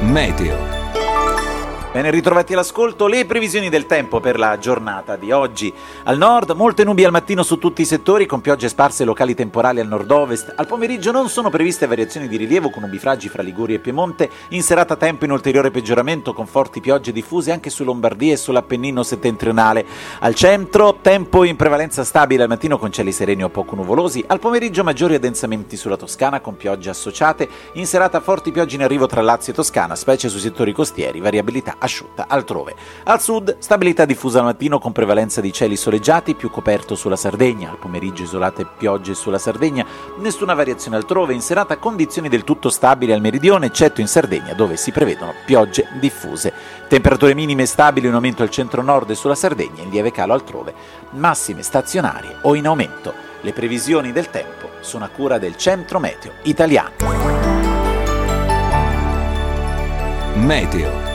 Meteo. Ben ritrovati all'ascolto, le previsioni del tempo per la giornata di oggi. Al nord, molte nubi al mattino su tutti i settori, con piogge sparse locali temporali al nord-ovest. Al pomeriggio non sono previste variazioni di rilievo con nubifragi fra Liguria e Piemonte. In serata tempo in ulteriore peggioramento con forti piogge diffuse anche su Lombardia e sull'Appennino settentrionale. Al centro, tempo in prevalenza stabile al mattino con cieli sereni o poco nuvolosi. Al pomeriggio maggiori addensamenti sulla Toscana con piogge associate. In serata forti piogge in arrivo tra Lazio e Toscana, specie sui settori costieri, variabilità asciutta altrove. Al sud, stabilità diffusa al mattino con prevalenza di cieli soleggiati, più coperto sulla Sardegna. Al pomeriggio isolate piogge sulla Sardegna, nessuna variazione altrove. In serata condizioni del tutto stabili al meridione, eccetto in Sardegna dove si prevedono piogge diffuse. Temperature minime stabili in aumento al centro-nord e sulla Sardegna, in lieve calo altrove. Massime stazionarie o in aumento. Le previsioni del tempo sono a cura del Centro Meteo Italiano. Meteo.